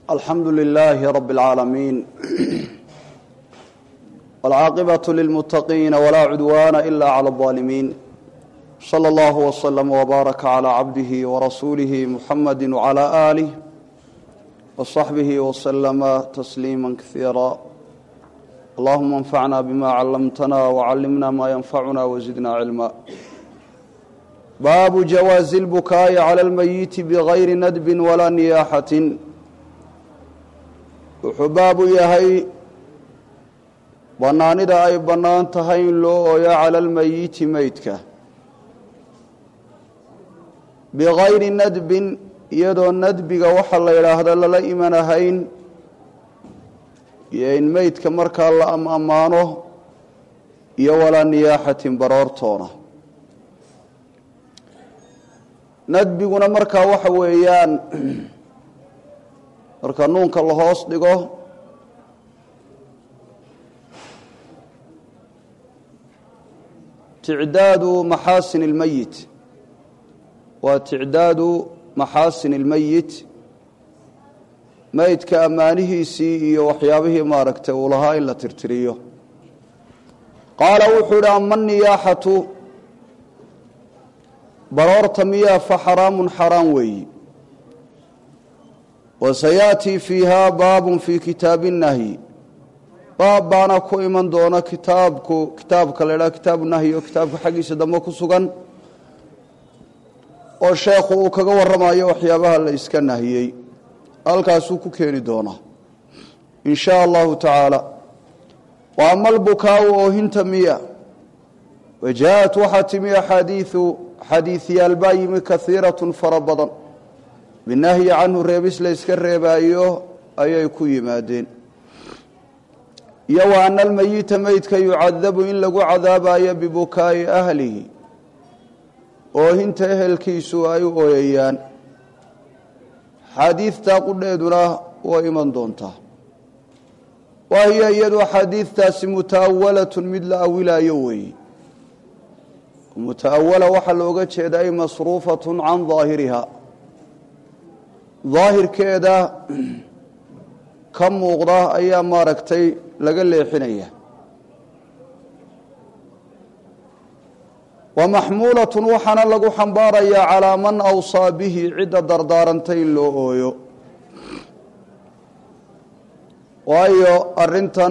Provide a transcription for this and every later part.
الحمد لله رب العالمين والعاقبة للمتقين ولا عدوان إلا على الظالمين صلى الله وسلم وبارك على عبده ورسوله محمد وعلى آله وصحبه وسلم تسليما كثيرا اللهم انفعنا بما علمتنا وعلمنا ما ينفعنا وزدنا علما باب جواز البكاء على الميت بغير ندب ولا نياحة وحباب يهي banaanida ay banaan tahay in loo ooyo cala almayiti maydka bigayri nadbin iyadoo nadbiga waxa la yidhaahdo lala imanahayn iyo in maydka markaa la ammaano iyo walaa niyaaxatin baroortoona nadbiguna markaa waxa weeyaan marka nuunka la hoos dhigo تعداد محاسن الميت وتعداد محاسن الميت ميت كأمانه سي وحيابه ما ركته ولها إلا ترتريه قال وحد أما النياحة برارة مياه فحرام حرام وي وسيأتي فيها باب في كتاب النهي باب بانا كو إيمان دونا كتابك للا كتاب النهي وكتابك حقي سدمك سغن والشيخ وكغا ورمايا وحيابها اللي اسكا النهيي الكاسو كيني دونا إن شاء الله تعالى وأما البكاء وهنت مياه وجاءت وحتمية حديثي البايم كثيرة فربضا بالنهي عنه الرئيس ليسك الرئيبايو أي كوي مادين يو أن الميت ميتك يعذب إن لقو عذابايا ببكاء أهله وهنت أهل كيسو أي أويان حديث تقول لدنا وإيمان دونتا وهي يد حديث تاس متأولة مثل أولا يوي متأولة وحلوغة شيء مصروفة عن ظاهرها ظاهر كذا كم مغضاه أيام ما ركتي لقل حنية ومحمولة وحنا لقو حنباريا على من أوصى به عدة دردارنتين لو أويو وأيو أرنتن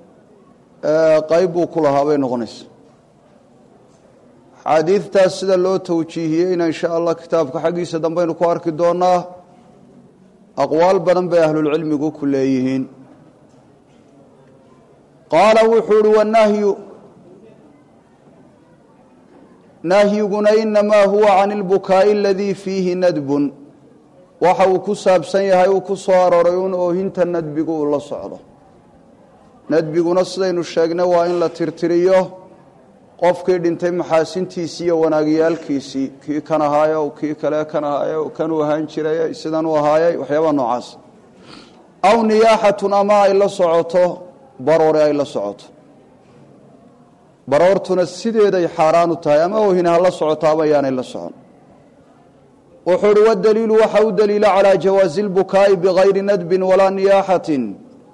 قيبو كلها بين غنس حديث تاسد اللو توجيهين إن شاء الله كتابك حقيسة دنبين كوارك دونا أقوال بدن بأهل العلم يقول كليهين قال وحور والنهي نهينا إنما هو عن البكاء الذي فيه ندب وحو كساب سيها وكسوار ريون وهنت الندب الله صعده ندب نصدين الشاقنا وإن لا ترتريه qofkii dhintay maxaasintiisii iyo wanaagiyaalkiisii kii kana haaya oo kii kale kana haaya oo kan uu ahaan jiray sidan uu haayay waxyaabo noocaas aw niyaahatun ama ay la socoto baroore ay la socoto baroortuna sideeday xaraan u tahay ama wahina la socoto abayaan la socon wuxuu wad daliil waxa uu daliil ala jawaazil bukaa bighayri nadbin wala niyaahatin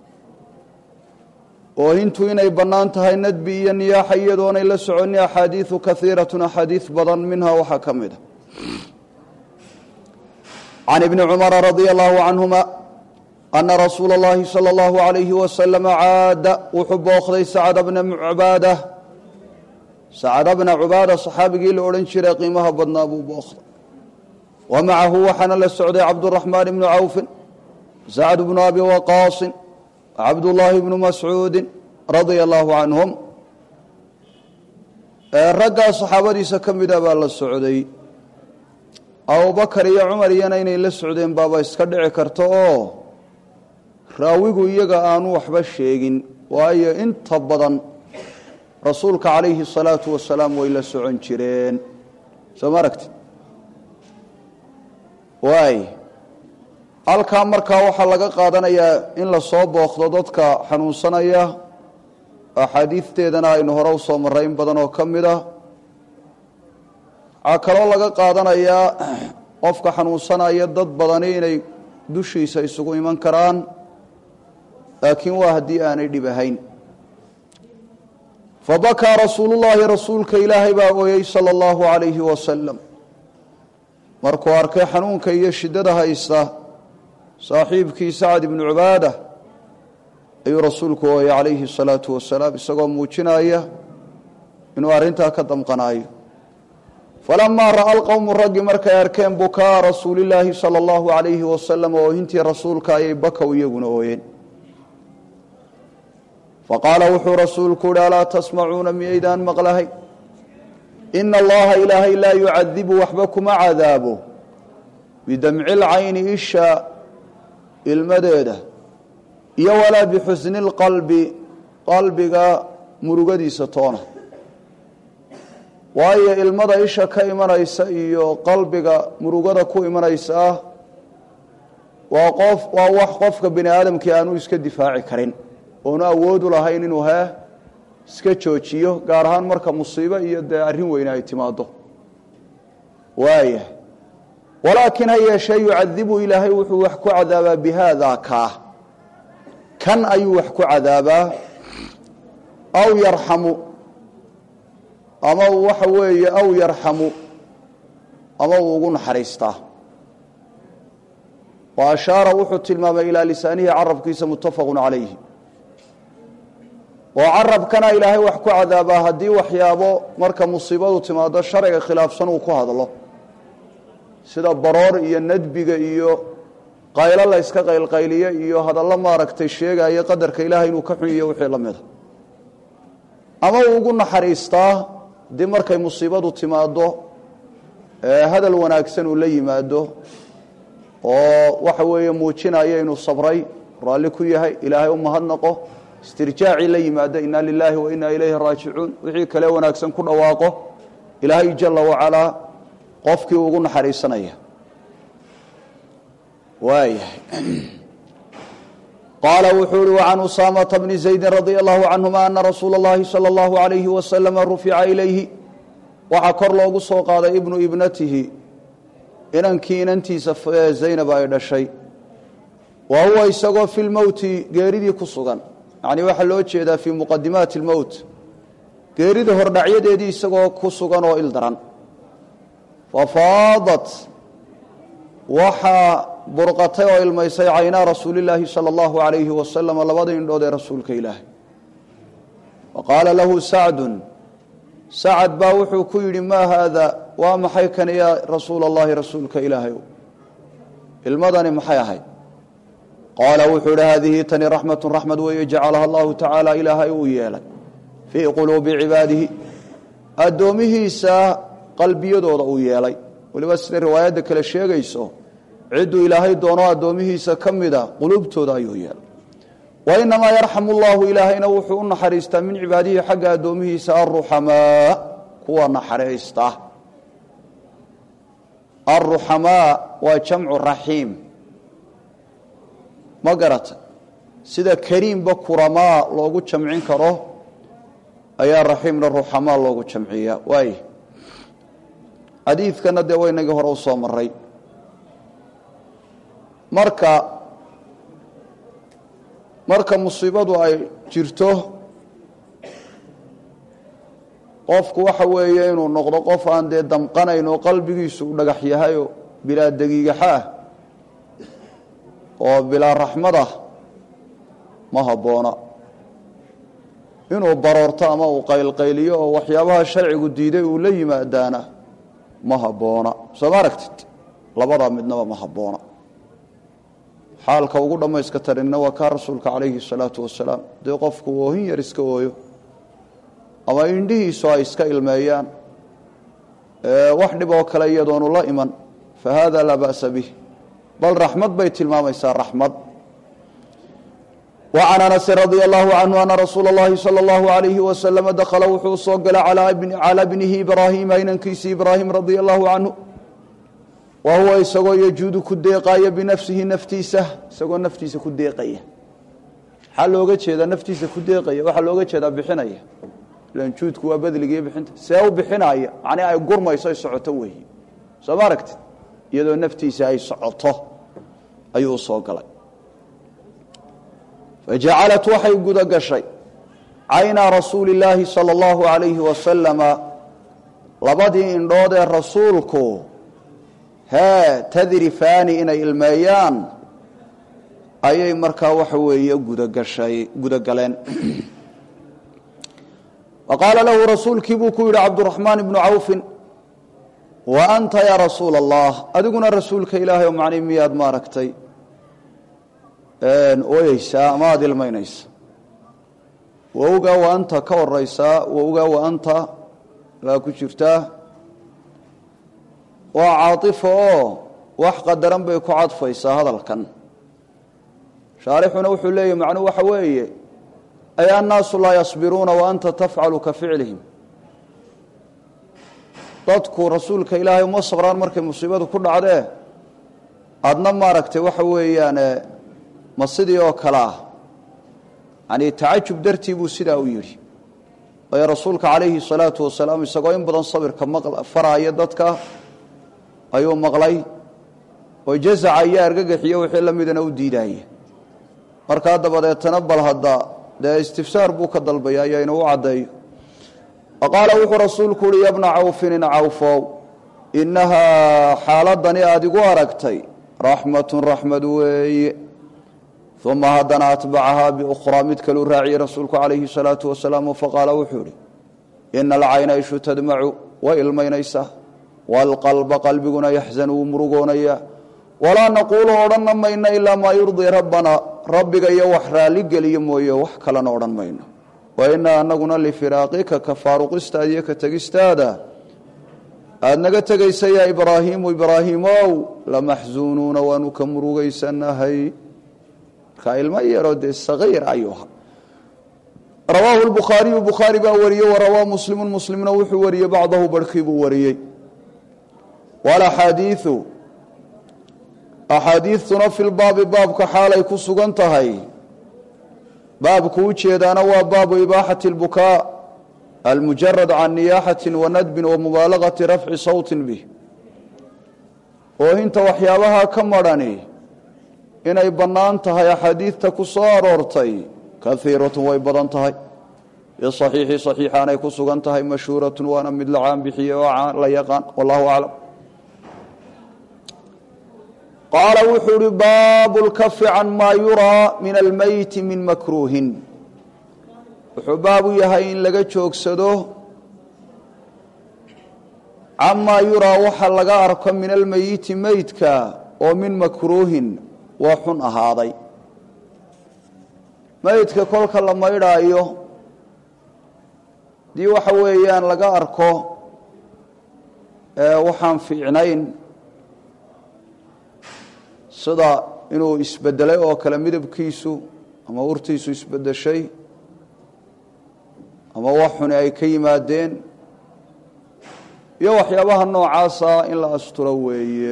وهنتو إني بنانتها الندبي النياحة يدون إلا سعني أحاديث كثيرة أحاديث بضن منها وحكمها عن ابن عمر رضي الله عنهما أن رسول الله صلى الله عليه وسلم عاد وحب أخذي سعد بن عبادة صحابي الأولنشي قيمها بدنا أبو بأخذ ومعه وحن للسعودي عبد الرحمن بن عوف سعد بن أبي وقاص عبد الله بن مسعود رضي الله عنهم رجع صحابتي سكمدا بالسعودي أبو بكر يا عمر ينين إلى السعودين بابا يسكدع كرتو راويقو يجا آنو وحبا الشيقين وأي انت بدن رسولك عليه الصلاة والسلام وإلى السعون شيرين سماركت واي halka markaa waxa laga qaadanayaa in la soo booqdo dadka xanuunsanaya axaadiisteedana aynu hore u soo maray in badan oo kamida akalo laga qaadanayaa qofka xanuunsanaya dad badani inay dushiisa isugu iman karaan laakiin waa haddii aanay dhib ahayn fabakaa rasuulullaahi rasuulka ilaahay baa ooyey sala allahu calayhi wasalam markuu arkay xanuunka iyo shiddada haysta saaxiibkii sacad ibnu cubaada ayuu rasuulku ooyey calayhi salaatu wasalaam isagoo muujinaya inuu arrintaa ka damqanaayo falamaa ra'a alqowmu raggi markay arkeen bukaa rasuulillaahi sala allahu calayhi wasalam oohintii rasuulka ayay bakow iyaguna ooyeen faqaala wuxuu rasuulku uhi alaa tasmacuuna miyaydaan maqlahay ina allaha ilaahay laa yucadibu waxba kuma cadaabo bidamci lcayni isha ilmadeeda iyo walaa bixusni lqalbi qalbiga murugadiisa toona waayo ilmada isha ka imanaysa iyo qalbiga murugada ku imanaysa waa wax qofka bini aadamkii aanu iska difaaci karin oonu awoodu lahayn inuu iska joojiyo gaar ahaan marka musiibo iyo dee arrin weyne ay timaado waaya walaakin ha yeeshee yucadibu ilaahay wuxuu wax ku cadaabaa bihaada kan ayuu wax ku cadaabaa aw yarxamu ama waxa weeye aw yarxamu ama uu ugu naxariistaa wa ashaara wuxuu tilmaamay ilaa lisaanihi carabkiisa muttafaqun calayhi oo carabkana ilaahay wax ku cadaabaa haddii waxyaabo marka musiibadu timaado sharciga khilaafsan uu ku hadlo sida baroor iyo nadbiga iyo qaylo la iska qaylqayliyo iyo hadallo maaragtay sheegaya qadarka ilaahay inuu ka xun iyo wixii la mida ama uu ugu naxariistaa haddii markay musiibadu timaado hadal wanaagsan uu la yimaado oo waxa weeye muujinaya inuu sabray raalli ku yahay ilaahay u mahadnaqo istirjaaci la yimaado inna lillahi wa inna ilayhi raajicuun wixii kale wanaagsan ku dhawaaqo ilaahay jalla wa ala qofkii ugu naxariisanaya waayahay qaala wuxuu uhi wacan usaamata bni zaydin radia allahu canhuma ana rasuula اllahi salى اllahu alayhi wasalama rufica ilayhi waxaa kor loogu soo qaaday ibnu ibnatihi inankii inantiisa zaynab ay dhashay wa huwa isagoo fi lmowti geeridii ku sugan yacni waxaa loo jeedaa fii muqadimaati اlmowt geerida hordhacyadeedii isagoo ku sugan oo il daran fafaadat waxaa burqatay oo ilmaysay caynaa rasuulillaahi sala allahu calayhi wasalam labada indhood ee rasuulka ilaahay faqaala lahu sacdun sacad baa wuxuu ku yidhi maa haada waa maxay kan yaa rasuula allahi rasuulka ilaahay ilmadani maxay ahayd qaala wuxuu ihi haadihi tani raxmatun raxmad weeye jacalaha allahu tacaala ilaahay uu yeelay fii quluubi cibaadihi addoomihiisa qalbiyadooda uu yeelay weliba sida riwaayadda kale sheegayso cidduu ilaahay doono addoomihiisa ka mida quluubtooda ayuu yeelay wa inamaa yarxamu llahu ilaahayna wuxuu u naxariistaa min cibaadihi xagga addoomihiisa alruxamaa kuwa naxariista alruxamaa waa jamcu raxiim ma garata sida kariimba kuramaa loogu jamcin karo ayaa raxiimna ruxamaa loogu jamciyaa waay xadiidkana dee waynagii hore u soo maray marka musiibadu ay jirto qofku waxa weeye inuu noqdo qof aan dee damqanayn oo qalbigiisu u dhagax yahayoo bilaa degigaxa ah oo bilaa raxmada ma habboona inuu baroorto ama uu qaylqayliyo oo waxyaabaha sharcigu diiday uu la yimaadaana ma habboona soo ma aragtid labadaa midnaba ma habboona xaalka ugu dhammayska tarinna waa kaa rasuulka calayhi salaatu wasalaam dee qofku oohin yar iska ooyo ama indhihiisu ay iska ilmeeyaan wax dhib oo kale iyadoonu la iman fa haada laa ba'sa bih bal raxmad bay tilmaamaysaa raxmad وعن أنس رضي الله عنه أن رsuuل اللhi صلى الله عليه وسلم دخل wuxuu soo galay calى بنihi إبراهيم inankiisi إبراهيم رضي الله عنه وهuوa isagoo يjuudu ku deeqaya بنفسihi naftiisa isagoo naftiisa ku deeqaya maxaa looga jeedaa naftiisa ku deeqaya waxaa looga jeedaa bixinaya ilan juudku waa badligiiyo bixinta see u bixinaya macnii ay gurmayso ay socoto weeye soo ma aragtid iyadoo naftiisa ay socoto ayuu soo galay fajacalat waxay guda gashay cayna rasuuli illaahi sala allahu calayhi wasalama labadii indhood ee rasuulku tadrifaani inay ilmeeyaan ayay markaa waxa weeye gudagaleen waqaala lahu rasuulkii buu ku yidhi cabduraxmaan ibnu cawfin wa anta yaa rasuula allah adiguna rasuulka ilaahay oo macnii miyaad maaragtay ooyeysaa ama aada ilmaynaysa wowgaa wa anta ka horeysaa wowgaa wa anta baa ku jirtaa waa caaطifa oo wax qadaran bay ku cadfaysaa hadalkan shaarixuna wuxuu leeyahy macnuu waxa weeye ay annaasu laa yasbiruuna wa anta tafcalu ka ficlihim dadku rasuulka ilaahay uma sabraan markay musiibadu ku dhacdee adna maaragtay waxa weeyaan ma sidii oo kale ah yani tacajub dartii buu sidaa u yidhi waayo rasuulka calayhi الsalaatu wasalaam isagoo in badan sabirka faraaya dadka ayuu maqlay oo jazaca iyo argagaxiyo wixii la midana u diidaaya markaa dabadeetana bal hadda dee istifsaar buu ka dalbaya ayaa inuu caddeeyo faqaala wuxuu rasuulku uhi ya bna cawfin in cawfow innahaa xaaladani aada igu aragtay raxmatun raxmad weeye uma haddana atbacahaa biukhraa mid kaluu raaciyey rasuulku calayhi الsalaatu wasalaam faqaala wuxuu ihi ina alcayna ishu tadmacu way ilmaynaysaa waalqalba qalbiguna yaxzan wuu murugoonaya walaa naquulu odhanna mayno ilaa maa yurdii rabbana rabbiga iyo wax raalligeliyo mooye wax kalena odhan mayno wa inaa anaguna lifiraaqika ka faaruqistaada iyo ka tegistaada aada naga tegaysa yaa ibraahiimu ibraahiimow lamaxzuunuuna waanu ka murugaysanahay markaa ilmo yaroo dee sagiir ayuu ahaa rawaahu lbukhaariyu bukhaari baa wariyey warawaa muslimu muslimna wuxuu wariyey bacdahu barhkii buu wariyey walaxaadiiu axaadiidtuna fi lbaabi baabka xaalay ku sugan tahay baabku u jeedaana waa baabu ibaaxati اlbukaa almujarad can niyaaxati wanadbin wamubaalagati rafci sawtin bih oohinta waxyaabaha ka marhani inay bannaan tahay axaadiidta ku soo aroortay kaiiratun way badan tahay biصaxiixi صaxiixaanay ku sugan tahay mashhuuratun waana mid la caan bixiye oo la yaqaan wallahu aclam qaala wuxuu uhi baabu lkafi can maa yuraa min almeyti min makruuhin wuxuu baabu yahay in laga joogsado camaa yuraa waxa laga arko min almeyiti meydka oo min makruuhin waa xun ahaaday meydka kolka la maydhaayo dii waxa weeyaan laga arko waxaan fiicnayn sida inuu isbedelay oo kale midabkiisu ama urtiisu isbedeshay ama wax xuni ay ka yimaadeen iyo waxyaabaha noocaasa in la asturo weeye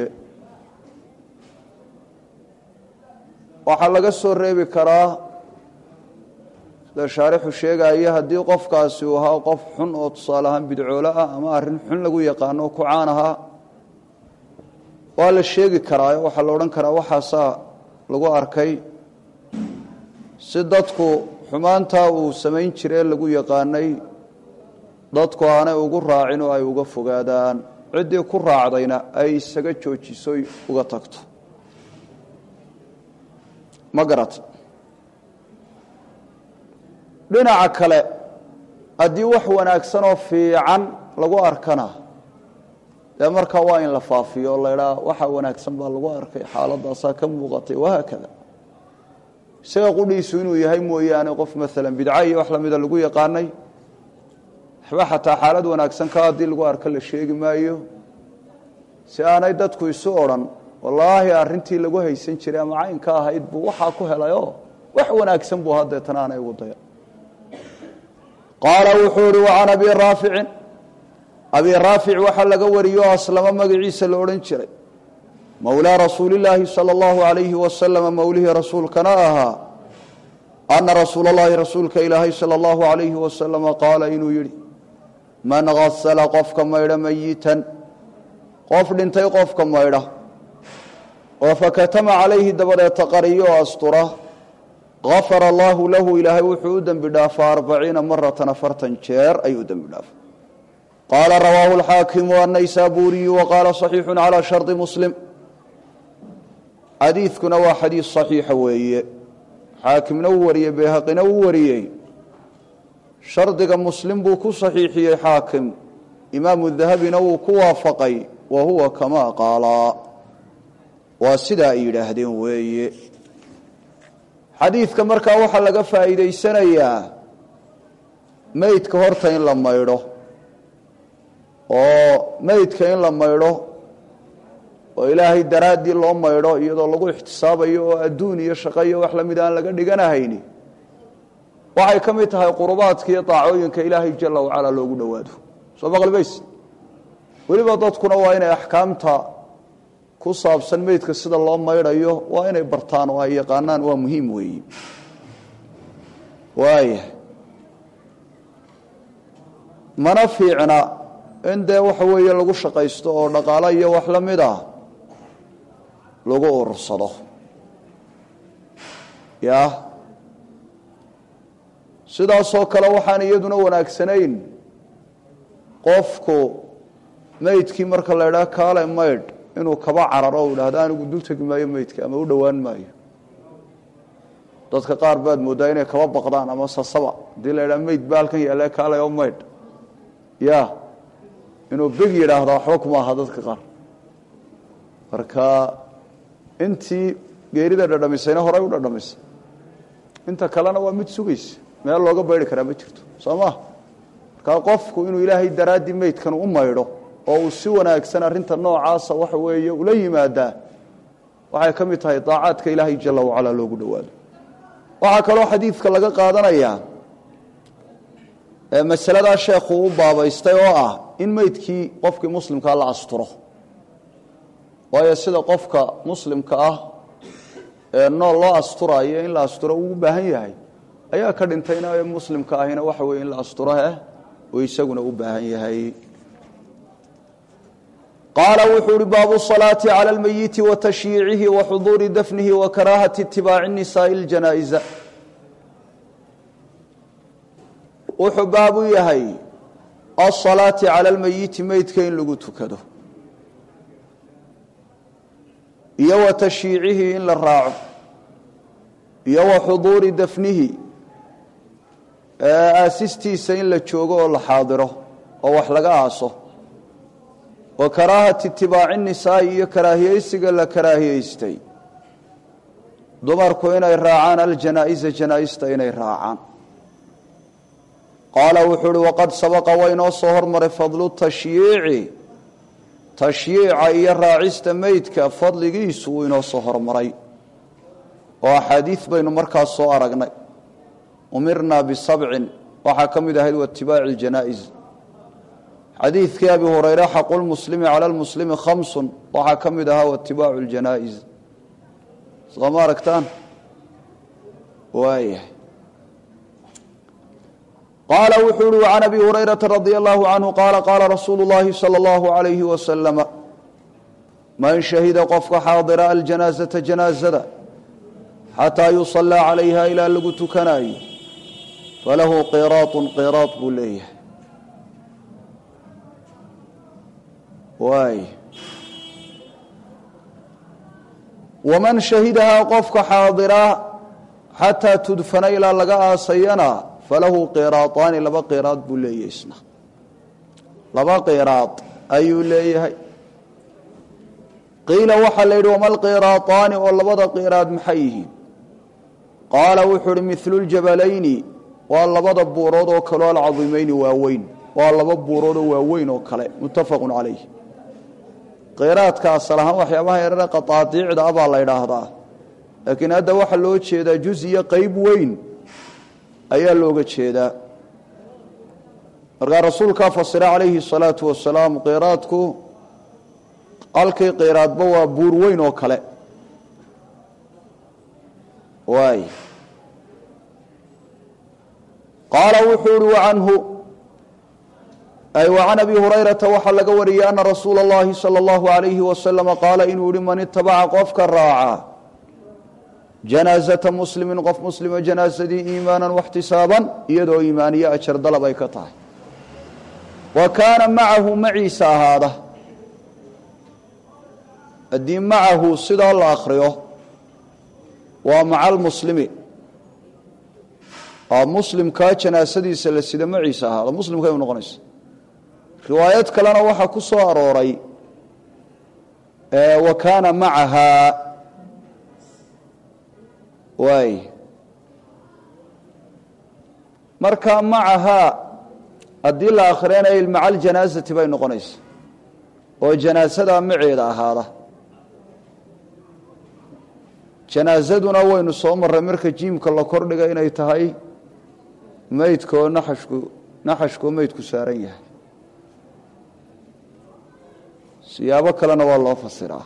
waxaa laga soo reebi karaa sida shaarixu sheegaya haddii qofkaasi uu ahaa qof xun oo tusaale ahaan bidcoole ah ama arrin xun lagu yaqaano oo ku caan ahaa waa la sheegi karaa waxaa la odhan karaa waxaasaa lagu arkay si dadku xumaantaa uu samayn jiree lagu yaqaanay dadku aanay ugu raacin oo ay uga fogaadaan ciddii ku raacdayna ay isaga joojiso uga tagto ma garata dhinaca kale haddii wax wanaagsan oo fiican lagu arkana dee markaa waa in la faafiyo o la idhaa waxa wanaagsan baa lagu arkay xaaladaasaa ka muuqatay wahaakada isaga qudhiisu inuu yahay mooyaane qof maalan bidca iyo wax lamida lagu yaqaanay waxba xataa xaalad wanaagsan ka haddii lagu arko la sheegi maayo si aanay dadku isu odhan wallaahi arrintii lagu haysan jiray ama caynka ahayd buu waxaa ku helayoo wax wanaagsan buu hadeetana aanay ugu daya qaala wuxuu ihi wacan abi raaficin abi raafic waxaa laga wariyo o aslamo magaciisa la odhan jiray mowlaa rasuulillaahi sala allahu alayhi wasalama mowlihii rasuulkana ahaa ana rasuula allahi rasuulka ilaahay sala allahu alayhi wasalama qaala inuu yidhi man gasala qofka maydha mayitan qof dhintay qofka maydha وفكتم عليه دبرت قريو أسطره غفر الله له إلهي وحودا بدافع 40 مرة نفرتا شير أيودا بدافع قال رواه الحاكم والنيسابوري وقال صحيح على شرط مسلم حديث كنا حديث صحيح وهي حاكم نوري بهق نوري شرط مسلم بوكو صحيحي حاكم إمام الذهبي نو كوافقي وهو كما قال وسدا يراهدين وهي حديث كمركا waxa laga faa'iideysanayaa meydka horta in la mayro oo meydka in la mayro oo ilaahay daraadii loo mayro iyadoo lagu ixtisaabayo oo adduun iyo shaqo iyo wax la mid aan laga dhiganahayni waxay kamid tahay qurbaadka iyo taacooyinka ilaahay jalla wa ala loogu dhawaado soo maqalbays waliba dadkuna waa inay ahkaamta ku saabsan meydka sida loo mayrayo waa inay bartaan oo ay yaqaanaan waa muhiim weey mana fiicna inda waxa weeye lagu shaqaysto oo dhaqaale iyo wax la mid ah lagu urursado sidaas oo kale waxaan iyaduna wanaagsanayn qofku meydkii marka la yiraahdo kaale mayd inuu kaba cararo oo yiraahdo anigu dul tagi maayo meydka ama u dhawaan maayo dadka qaar baad moodaa inay kaba baqdaan ama sasaba hadii la yiraahdo meyd baalkan yaala kaale oo mayd inuu big yiraahdo waxba kuma aha dadka qaar marka intii geerida dhadhamisayna hore u dhadhamisay inta kalena waa mid sugaysa meel looga beeri karaa ma jirto Soomaa marka qofku inuu ilaahay daraadi meydkan u mayro oo uu si wanaagsan arinta noocaas waxa weeye ula yimaada waxay kamid tahay daacadka ilaahay jalla wa ala loogu dhawaado waxa kale oo xadiiska laga qaadanaya masalada sheekhu u baabaystay oo ah in meydkii qofkii muslimka la asturo waayo sida qofka muslimka ah nool loo asturayo in la asturo uu baahan yahay ayaa ka dhintayna ee muslimka ahina waxa weeye in la asturo oo isaguna u baahan yahay قال وحور باب الصلاة على الميت وتشييعه وحضور دفنه وكراهة اتباع النساء الجنائز وحباب يهي الصلاة على الميت ميت كين لغو تكده يو تشييعه إن للراع يو حضور دفنه أسستي سين لتشوغو الحاضره ووحلق آسه وكراهة اتباع النساء كراهيسك لكراهيستي دمركو إنay raacaan الجنائز جنائزta inay raacaan قال وحور وقد سبق وينو soo hormaray فضل التشييع تشييع iyo raacista meydka fadligiisu inoo soo hormaray oo xadiis baynu markaas soo aragnay umirna bi7 waxa kamid ahayd watibaac الجنائز حديث أبي هريرة حق المسلم على المسلم 5 وحكمدها واتباع الجنائز صماركتان وايه قال وحول عن أبي هريرة رضي الله عنه قال قال رسول الله صلى الله عليه وسلم من شهد قفك حاضر الجنازة جنازة حتى يصلى عليها إلى لقتكناي فله قيراط بليه واي ومن شهدها قفك حاضرا حتى تدفن إلى لقاء سينا فله قيراطان لبا قيراط بليسنا لبا قيراط أي ليه قيل وحل وما القيراطان واللبا قيراط محيه قال وحر مثل الجبلين واللبا بورود وكلوا العظيمين واوين واللبا بورود واوين وكلا متفق عليه قيراط كاصلها وحيابها يرى قطاطيع ابا لا يراهدا لكن هذا waxa loo jeeda juz'iya qayb weyn ayaa looga jeeda marka rasuulka fasira alayhi salatu wasalaam qiraadku alkay qiraadba waa buur weyn oo kale waay qala wuxuru anhu أي وعن أبي هريرة وحل قوري أن رسول الله صلى الله عليه وسلم قال إن من اتبع قفك الراعة جنازة مسلم قف مسلم جنازة إيمانا واحتسابا يدو إيمانية أشر ضلب يكطع وكان معه معيسى هذا الدين معه صدى الآخره ومع المسلمين مسلم كاتشنا سدي سلسلة معيسى هذا مسلم كيف نغنس روايات كلنا وحا كسو أروري وكان معها واي مركا معها الدين الآخرين أي مع الجنازة بين نغنس وجنازة معيدة هذا جنازتنا وين صومر مركا جيمك الله كردغا inay tahay meydko naxashku meydku saaran yahay siyaabo kalena waa loo fasiraa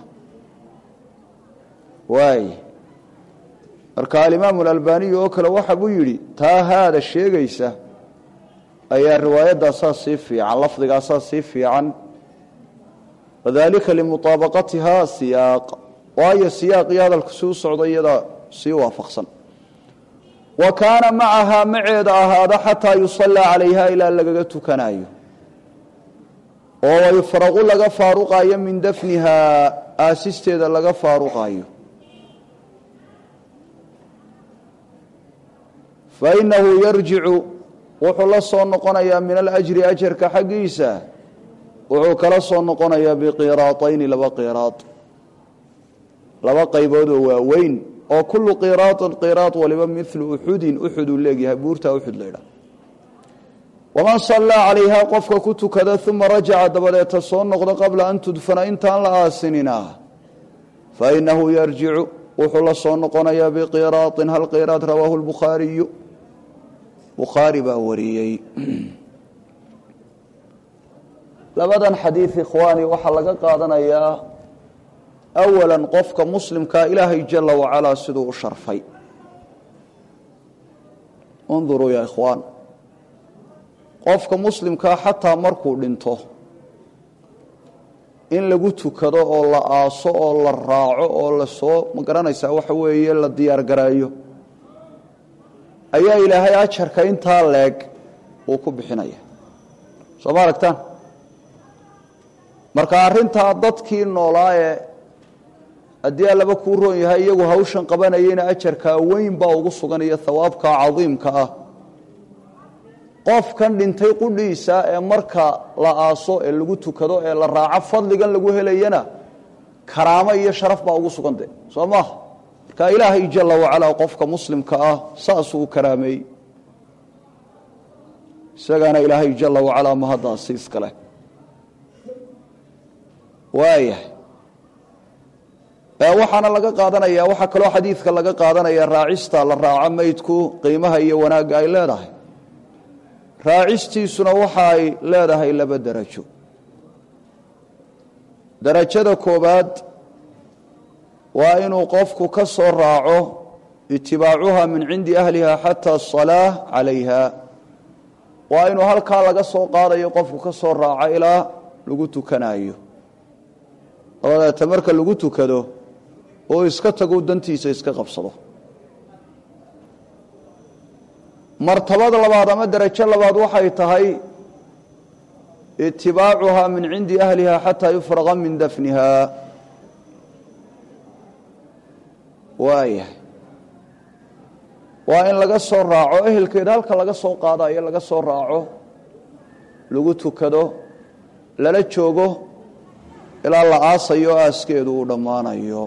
waay marka Imam al-Albani oo kale waxa uu yiri taa hada sheegaysa ayaa riwaayada asaasi fiican lafdiga asaasi fiican wadaalika limutabaqatiha siyaq waayo siyaaqi hadalku soo socday iyada si waafaqsan وكان معها معيد هذا حتى يصلى عليها إلى لغا تكنايو ويفرغ لغا فاروقايا من دفنها آسيستيدا لغا فاروقايو فإنه يرجع وحل الصنقنيا من الأجر أجر كحقيسة وحكل الصنقنيا بقيراطين لبا قيراط لبا قيبود وين وكل قيراط ولبا مثل أحد لقيها بورتا أحد ليلة ومن صلى عليها قفك كنت كذا ثم رجع دبلت الصنق قبل أن تدفن انتان لآسننا فإنه يرجع وحل الصنقنيا بقيراط هل قيراط رواه البخاري بخاري باوريي لبدا حديث إخواني وحلق قادنا يا أولا قفك مسلم كإلهي جل وعلا سدو الشرفي انظروا يا إخوان قفك مسلم حتى مركو لنته إن لقوتو كذا أو لا آسو أو لا راعو أو لا سو مقرانا يساوي حوية لا ديار قرايو أيها إلهي أجهر كإنتها لك وكب حنايا سوماركتان marka arinta dadkii noolaaye hadii laba ku roon yahay iyagu hawshan qabanayeen ajarka weyn baa ugu suganaya thawaabka cadiimka ah qofkan dhintay qudhiisa ee marka la aaso ee lagu tukado ee la raaco fadligan lagu helayana karaamo iyo sharaf baa ugu sugantay Soomaa marka Ilaahay jalla wa ala qofka muslimka ah saasuu karaamay isagana Ilaahay jalla wa ala ma hada siis kale وايه waxaana laga qaadanaya waxa kale oo xadiiska laga qaadanaya raacista la raaco meydku qiimaha iyo wanaaga ay leedahay raacistiisuna waxa ay leedahay laba darajo darajada koobaad waa inuu qofku ka soo raaco itibaacuha min cindi ahliha hatta as-salah alayha waa inuu halka laga soo qaadayo qofku ka soo raaco ilaa lagu tukanayo oo tamarka lagu tukado oo iska tago dantiisa iska qabsado martabada labaad ama darajo labaad waxay tahay itibaacuha min cindi ahliha hatta yufraga min dafniha waa in laga soo raaco ehelkeeda halka laga soo qaadayo laga soo raaco lagu tukado lala joogo ilaa la aasayo aaskeedu uu dhamaanayo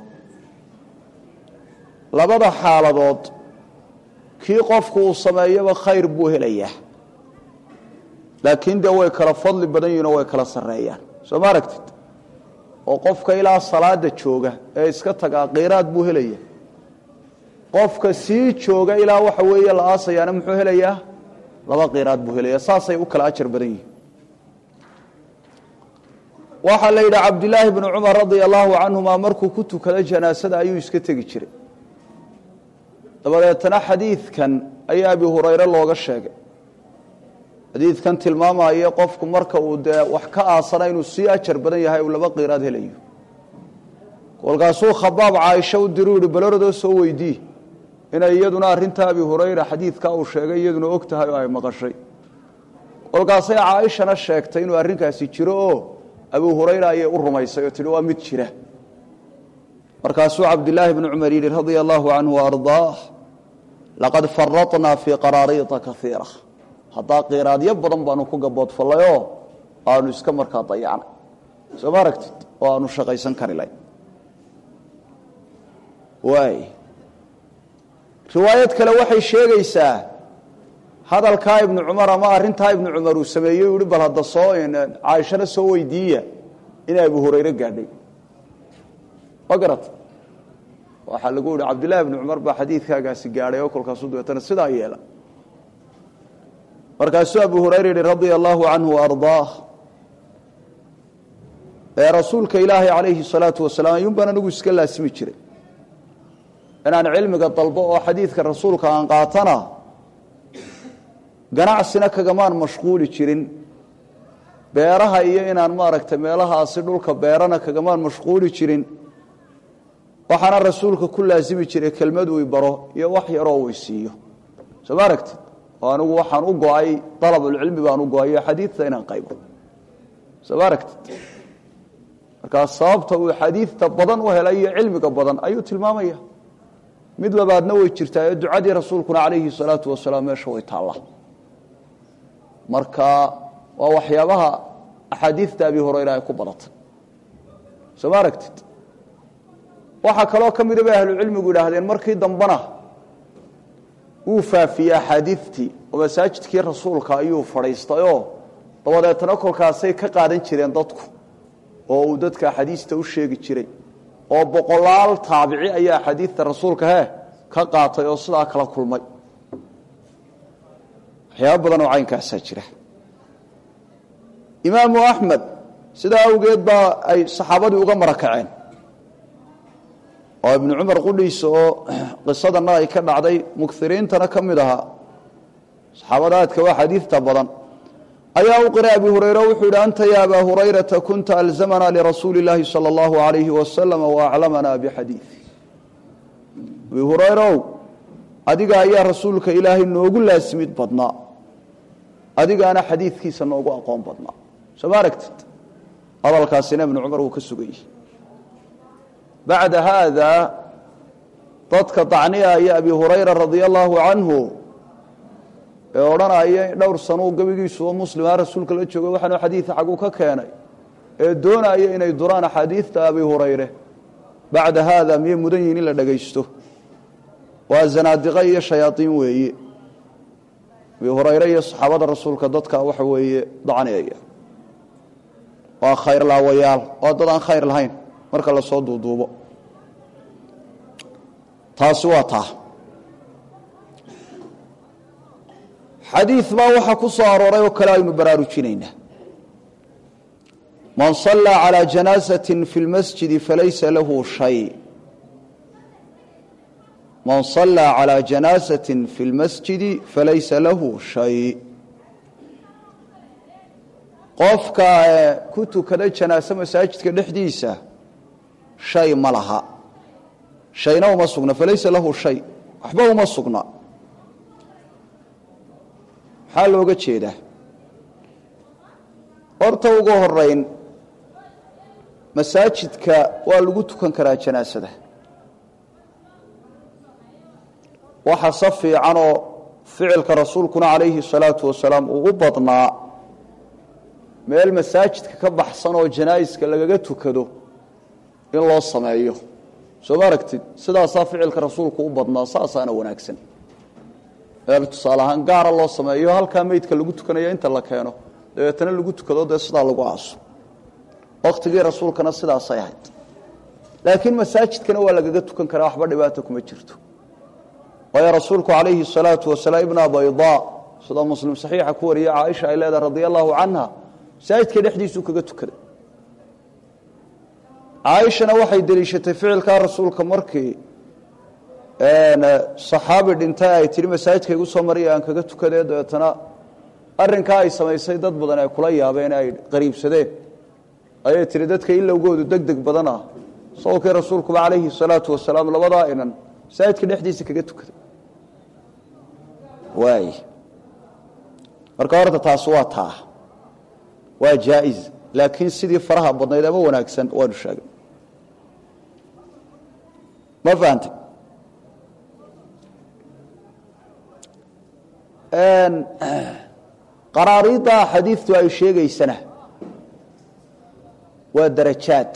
labada xaaladood kii qofku uu sameeyaba khayr buu helayaa laakiin way kala fadli badan yihiin oo way kala sareeyaan soo ma aragtid oo qofka ilaa salaada jooga ee iska taga qiraad buu helayaa qofka sii jooga ilaa waxa weeye la aasayaana muxuu helayaa laba qiraad buu helayaa saasay u kala ajar badan yihiin waxa la yiraahdaa Abdullah ibn Umar radiyallahu anhuma markuu ku tukada janaasada ayuu iska tagi jiray dabadeetana xadiidkan ayaa Abi Hurayra looga sheegay xadiidkan tilmaamaya qofku marka uu dee wax ka aasana inuu sii ajar badan yahay uu laba qiiraad helayo kolkaasuu khabaab caaisha u diru yihi baloradoo soo weydii inay iyaduna arrinta abi hurayra xadiidkaa uu sheegay iyaduna og tahay oo ay maqashay kolkaasay caaishana sheegtay inuu arrinkaasi jiro oo abu hurayra ayay u rumaysay oo tihi waa mid jira markaasuu cabdillaahi bnu cumar yidhi radia allaahu canhu waardaah laqad faradnaa fii qaraariita kaiira haddaa qiiraadyo badan baanu ku gaboodfallayoo aanu iska markaa dayacnay soo ma aragtid oo aanu shaqaysan kari layn waay riwaayad kale waxay sheegaysaa hadalkaa ibnu cumar ama arrintaa ibnu cumar uu sameeyey u yihi bal hadda soo caaishana soo weydiiya inay abu hurayre gaadhay ma garata waxaa lagu yihi cabdillahi ibnu cumar baa xadiidkaagaasi gaadhay oo kolkaasuu dabeetana sidaa yeela markaasuu abu hurayra yihi radia allaahu canhu waardaah ee rasuulka ilaahay calayhi salaatu wasalaam ayuun baan anigu iska laasimi jiray inaan cilmiga dalbo oo xadiidka rasuulka aan qaatana ganacsina kagamaan mashquuli jirin beeraha iyo inaan maaragtay meelahaasi dhulka beerana kagamaan mashquuli jirin waxaana rasuulka ku laasimi jiray kelmad uu baro iyo wax yaroo uu siiyo soo ma aragtid oo anigu waxaan u go-ay dalabulcilmi baan u go-ay xadiidta inaan qaybo soo ma aragtid markaas sababta uu xadiidta badan u helay iyo cilmiga badan ayuu tilmaamaya mid labaadna way jirtaa ee ducadii rasuulkuna calayhi salaatu wasalaam meesha way taallaa marka waa waxyaabaha axaadiidta abi hurayra ay ku badatay soo ma aragtid waxaa kaloo ka mida bay ahlucilmigu yidhaahdeen markii dambena wuu faafiyey axaadiidtii oo masaajidkii rasuulka ayuu fadhiistayoo dabadeetana kolkaasay ka qaadan jireen dadku oo uu dadka axaadiista u sheegi jiray oo boqolaal taabici ayaa xadiidta rasuulka ka qaatay oo sidaa kala kulmay waxyaaba badan oo caynkaasaa jira imaamu axmed sidaa awgeed baa ay saxaabadii uga marakaceen oo ibnu cumar qudhiisa oo qisadana ay ka dhacday mukiriintana ka mid ahaa saxaabada aadka waa xadiidta badan ayaa u qiray abi hurayra wuxuu yidhi anta ya abaa hurayrata kunta alzamanaa lirasuuli اllaahi salى اllahu alayhi wasalam waaclamanaa bixadiidi abi hurayrow adiga ayaa rasuulka ilaahay noogu laasimid badnaa adigaana xadiidkiisa noogu aqoon badnaa soo ma aragtid hadalkaasina ibnu cumar wuu ka sugayey bacda haada dadka dacniaya abi hurayra radia allaahu canhu ee odhanaya dhowr sanuu gebigiisu oo muslima rasuulka la joogo waxaanu xadiid xaguu ka keenay ee doonaya inay duraan axaadiidta abi hurayre bacda haada miyay mudan yihin in la dhagaysto waa zanaadiqo iyo shayaaiin weeye abi hurayre iyo saxaabada rasuulka dadka waxa weeye dacniyaya waa khayr laawayaal oo dad aan khayr lahayn marka la soo duuduubo taasi waa taa xadiid baa waxaa ku soo arooray oo kale aynu baraarujinaynaa man صalىa calىa janaaزaة fi اlmasjidi falaysa lahu shay man صalىa calىa janaaزaة fi اlmasjidi falaysa lahu shay qofka ku tukada janaaso masaajidka dhexdiisa shay ma laha shayna uma sugna falaysa lahu shay waxba uma sugna maxaa looga jeedaa horta ugu horeyn masaajidka waa lagu tukan karaa janaasada waxa sa fiicanoo ficilka rasuulkuna calayhi salaatu wasalaam uu u badnaa meel masaajidka ka baxsan oo janaa'iska lagaga tukado in loo sameeyo soo ma aragtid sidaasaa ficilka rasuulku u badnaa saasaana wanaagsan meel tusaale ahaan gaara loo sameeyo halkaa meydka lagu tukanayo inta la keeno dabeetana lagu tukado dee sidaa lagu aaso waktigii rasuulkana sidaasay ahayd laakiin masaajidkana waa lagaga tukan karaa waxba dhibaata kuma jirto waayo rasuulku calayhi salaatu wasalaam ibna baydaa sida muslim saxiixa ku wariya caaisha ay leedahay radia allaahu canha masaajidka dhexdiisuu kaga tukaday caaishana waxay deliishatay ficilkaa rasuulka markii saxaabi dhintay ay tihi masaajidka igu soo mariya aan kaga tukadee dabeetana arrinka ay samaysay dad badan ay kula yaabeen ay qariibsadeen ayay tiri dadka ilowgoodu degdeg badan ah sawkii rasuulku calayhi salaatu wasalaam labada inan saayidka dhexdiisa kaga tukaday waay marka horta taas waa taa waa jaa'iz laakiin sidii faraha badnayd ama wanaagsan waanu sheegay ma fahamtay qaraariida xadiidtu ay sheegaysana waa darajaad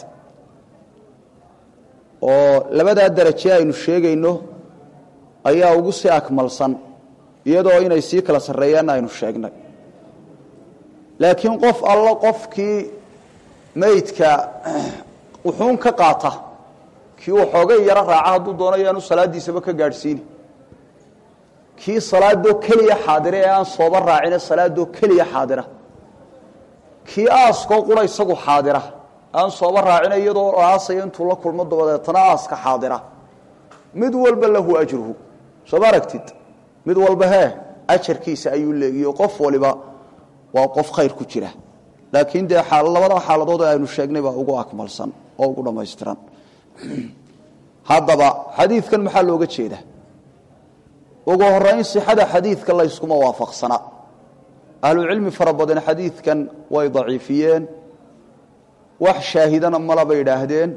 oo labadaa daraje aynu sheegayno ayaa ugu sii akmalsan iyadoo inay sii kala sarreeyaan aynu sheegnay laakiin qof alla qofkii meydka wuxuun ka qaata kii uu xoogay yara raaca hadduu doonayo aanu salaadiisaba ka gaadhsiini kii salaadoo keliya xaadira ee aan sooba raacine salaadoo keliya xaadira kii aaskoo qura isagu xaadira aan sooba raacina iyadoo aasaya intuu la kulmo dabadeetana aaska xaadira mid walba lahu ajruhu soo aragtid mid walba ajarkiisa ayuu leegiyo qof waliba waa qof khayr ku jira laakiin dee labada xaaladood aynu sheegnay baa ugu akmalsan oo ugu dhammaystiran haddaba xadiidkan maxaa looga jeedaa ugu horeyn sixada xadiidka la iskuma waafaqsana ahlucilmi fara badan xadiidkan way daciifiyeen wax shaahidana mala bay idhaahdeen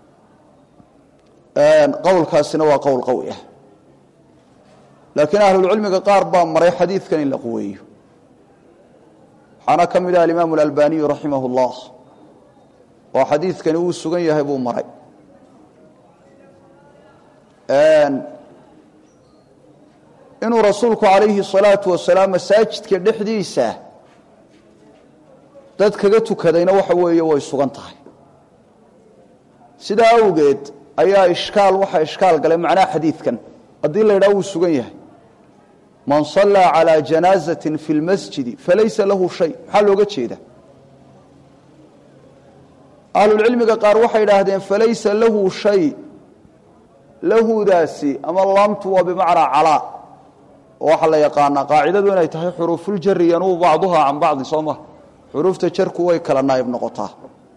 qowlkaasina waa qowl qawi ah laakiin ahlulcilmiga qaar baa maray xadiidkan in la quweeyo waxaana ka mid ah alimaamu alalbaniyu raximah اllah oo xadiidkani uu sugan yahay buu maray inuu rasuulku calayhi الsalaatu wasalaam masaajidka dhexdiisa dad kaga tukadayna waxa weeye way sugan tahay sidaa awgeed ayaa waxa ishkaal galay macnaha xadiidkan haddii la yidhaha wuu sugan yahay man صalىa calىa janaazaةi fi اlmasjidi falaysa lahu shay maxaa looga jeeda ahlulcilmiga qaar waxay idhaahdeen falaysa lahu shay lahudaasi ama laamtu waa bimacnaa calaa waxaa la yaqaanaa qaacidadu inay tahay xuruufuljari yanubu bacduhaa can bacdi soo ma xuruufta jarku way kala naayib noqotaa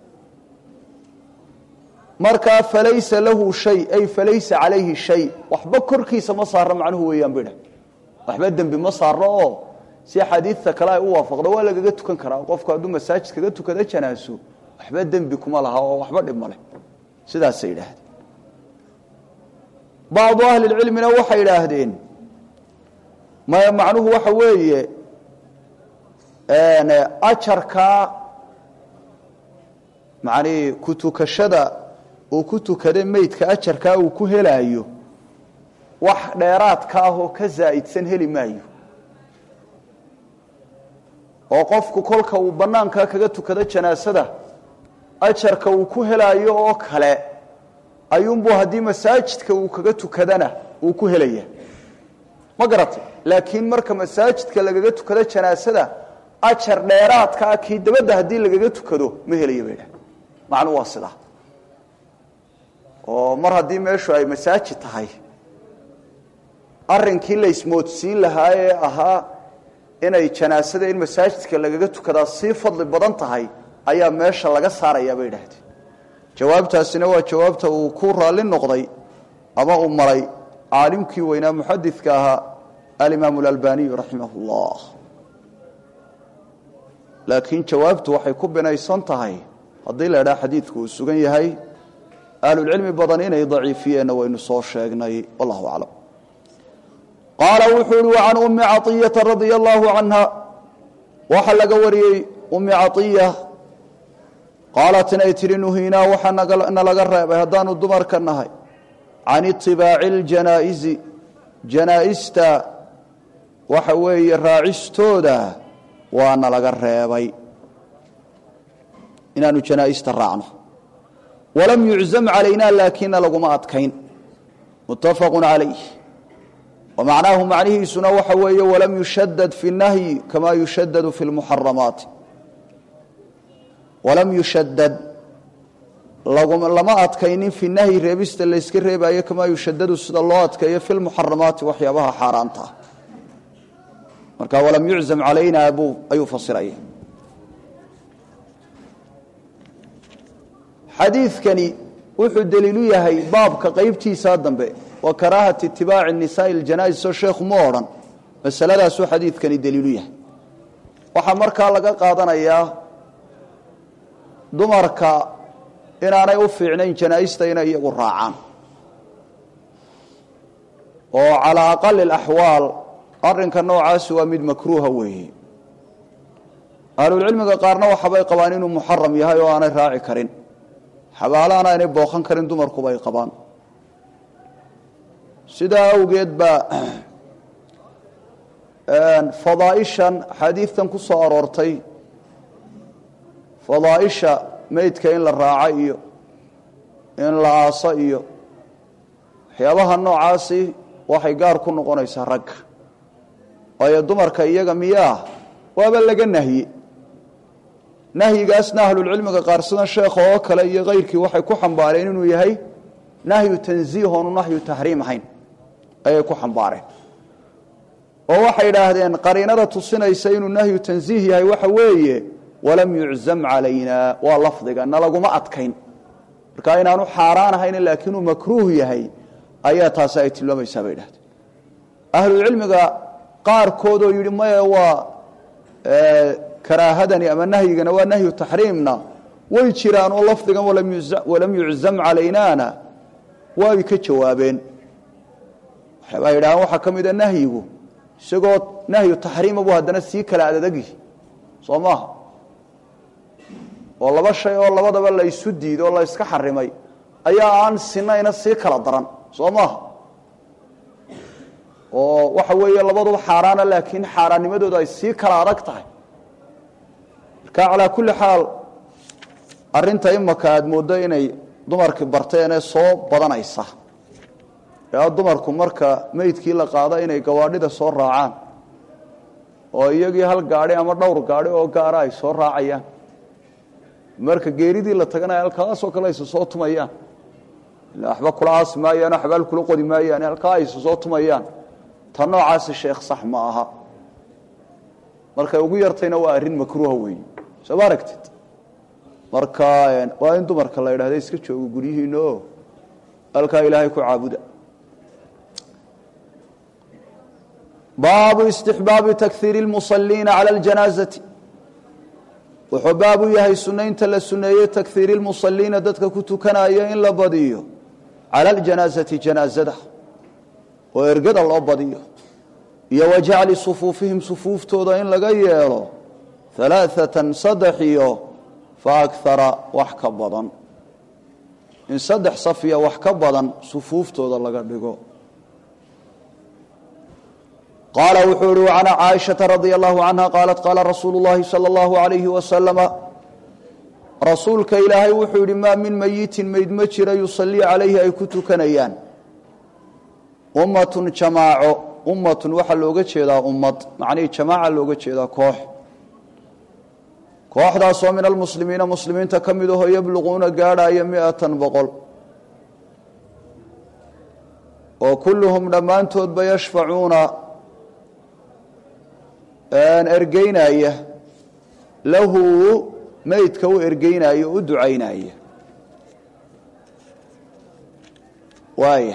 markaa falaysa lahu shay ay falaysa calayhi shay waxba korkiisa ma saarno macnuhu weeyaan bidha waxba dembi ma saarno oo si xadiidta kale ay u waafaqdo waa lagaga tukan karaa qofku hadduu masaajid kaga tukada janaaso waxba dembi kuma laha oo waxba dhib ma leh sidaasay yidhaahdeen bacdu ahlilcilmina waxay idhaahdeen maya macnuhu waxa weeye ajarkaa macnii ku tukashada uu ku tukaday meydka ajarkaa uu ku helaayo wax dheeraadka ah oo ka zaa'idsan heli maayo oo qofku kolka uu bannaankaa kaga tukado janaasada ajarka uu ku helaayo oo kale ayuunbuu haddii masaajidka uu kaga tukadana uu ku helaya ma garatay laakiin marka masaajidka lagaga tukado janaasada ajar dheeraadka ah kii dabadda haddii lagaga tukado ma helaya bay dhahay macnuu waa sidaa oo mar haddii meeshu ay masaajid tahay arrinkii la ismoodsiin lahaa ee ahaa inay janaasada in masaajidka lagaga tukadaa sii fadli badan tahay ayaa meesha laga saarayaa bay idhahdeen jawaabtaasina waa jawaabta uu ku raalli noqday ama uu maray caalimkii weynaa muxadidka ahaa alimaamu alalbaniyu raximah اllah laakiin jawaabtu waxay ku binaysan tahay haddii la idhaha xadiidku uu sugan yahay ahlulcilmi badan inay daciifiyeenna waynu soo sheegnay wallahu aclam qaala wuxuu uhi wacan ummi caطiyata radia allahu canha waxaa laga wariyey ummi caطiya qaalat inay tihi nuhiinaa waxaa nalaga reebay haddaanu dumarka nahay can itibaaci اljanaa'izi janaa'ista waxa weeye raacistooda waa nalaga reebay inaanu janaa'ista raacno walam yuczam calayna laakina laguma adkayn muttafaqu calayh wamacnaahu macnihiisuna waxa weeye walam yushadad fi اnahyi kama yushadadu fi اlmuxaramaati walam yushadad lama adkaynin fi nahyi reebista layska reebaayo kamaa yushadadu sida loo adkeeyo fi lmuxaramaati waxyaabaha xaaraanta marka walam yuczam calayna ayuu fasiraya xadiidkani wuxuu daliilu yahay baabka qaybtiisa dambe wa karaahati itibaaci nisaa'i aljanaa'iz soo sheekhu ma odhan masaladaasuu xadiidkani daliilu yahay waxaa markaa laga qaadanayaa dumarka inaanay u fiicnayn janaa'ista inay iyagu raacaan oo calaa aqali alaxwaal arrinka noocaasi waa mid makruuha weeye ahlulcilmiga qaarna waxabay qabaan inuu muxaram yahay oo aanay raaci karin xabaalaana aynay booqan karin dumarkuba ay qabaan sidaa awgeed baa fadaaishan xadiidtan ku soo aroortay fadaaisha meydka in la raaco iyo in la aaso iyo waxyaabaha noocaasi waxay gaar ku noqonaysaa ragga waayo dumarka iyaga miyaa waaba laga nahye nahyigaasna ahlulcilmiga qaar sidan sheekha oo kale iyo kayrkii waxay ku xambaareen inuu yahay nahyu tanziih oonu nahyu tahriim ahayn ayay ku xambaareen oo waxay idhaahdeen qariinada tusinaysa inuu nahyu tanziih yahay waxa weeye walam yuczam calayna waa lafdiga na laguma adkayn marka inaanu xaaraan ahayn laakiin uu makruuh yahay ayaa taasi ay tilmaamaysaa bay idhahdeen ahlulcilmiga qaarkood oo yidhi maya waa karaahadani ama nahyigana waa nahyu taxriimna way jiraan oo lafdigan walam yuczam calaynaana way ka jawaabeen waxay yidhahdeen waxaa ka mida nahyigu isagoo nahyu taxriima buu haddana sii kala adadagi soo maaha oo laba shay oo labadaba la isu diido oo la iska xarimay ayaa aan sinayna sii kala daran soo maaha oo waxa weeye labaduba xaaraana laakiin xaaraannimadooda ay sii kala adag tahay marka calaa kulli xaal arrinta imaka aada mooddo inay dumarkii barteenee soo badanaysa ee dumarku marka meydkii la qaada inay gawaadhida soo raacaan oo iyagii hal gaadhi ama dhowr gaadhi oo gaara ay soo raacayaan marka geeridii la tagana halkaasoo kale aysa soo tumayaan waxba kula aasi maayaan xabaal kula qodi maayaan halkaa aysa soo tumayaan ta noocaasi sheekh sax ma aha markay ugu yartayna waa arrin makruuha weeye soo ma aragtid marka waa in dumarka la yidhahda iska joogo guryihiina oo halkaa ilaahay ku caabuda baabu istixbaabi takhiiri lmusaliina cala aljanaazati wuxuu baab u yahay sunaynta la suneeyey takhiiri lmusaliina dadka ku tukanaya in la badiyo cala aljanaazati janaazada oo ergada loo badiyo iyo wa jacli sufuufihim sufuuftooda in laga yeelo alaaatan saddex iyo fa akara wax ka badan in saddex safiya wax ka badan sufuuftooda laga dhigo qaala wuxuu ihi can caaishaةa radia allahu canha qaalat qaala rasuulu اllahi salى اllahu alayhi wasalama rasuulka ilaahay wuxuu yihi maa min meyitin meyd ma jira yusalii calayhi ay ku tukanayaan ummatun jamaaco ummatun waxaa looga jeedaa ummad macnihii jamaaca looga jeedaa koox kooxdaasoo min almuslimiina muslimiinta ka mid ahoo yabluquuna gaadhaya 100 oo kulluhum dhammaantoodba yashfacuuna ergeynaya lahu meydka u ergeynaya u ducaynaya waaya